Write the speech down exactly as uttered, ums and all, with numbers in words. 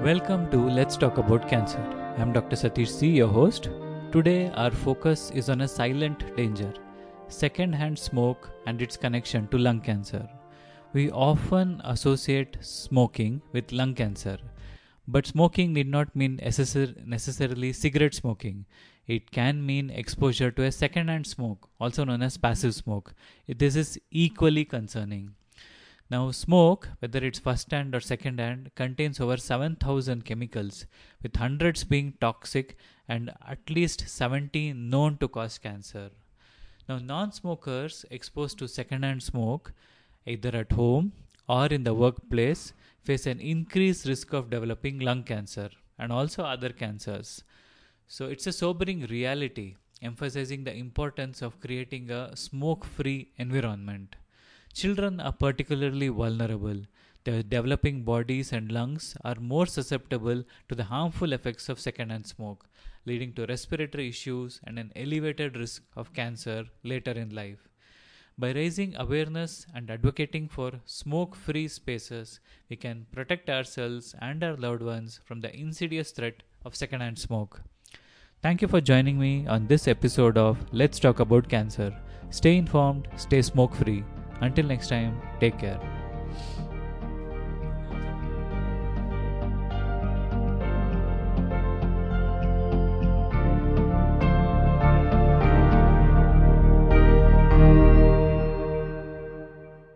Welcome to Let's Talk About Cancer. I'm Doctor Satish C, your host. Today, our focus is on a silent danger, second-hand smoke and its connection to lung cancer. We often associate smoking with lung cancer, but smoking need not mean necessar- necessarily cigarette smoking. It can mean exposure to a second-hand smoke, also known as passive smoke. This is equally concerning. Now, smoke, whether it's first hand or second hand, contains over seven thousand chemicals, with hundreds being toxic and at least seventy known to cause cancer. Now, non smokers exposed to second hand smoke, either at home or in the workplace, face an increased risk of developing lung cancer and also other cancers. So, it's a sobering reality, emphasizing the importance of creating a smoke free environment. Children are particularly vulnerable. Their developing bodies and lungs are more susceptible to the harmful effects of secondhand smoke, leading to respiratory issues and an elevated risk of cancer later in life. By raising awareness and advocating for smoke free spaces, we can protect ourselves and our loved ones from the insidious threat of secondhand smoke. Thank you for joining me on this episode of Let's Talk About Cancer. Stay informed, stay smoke free. Until next time, take care.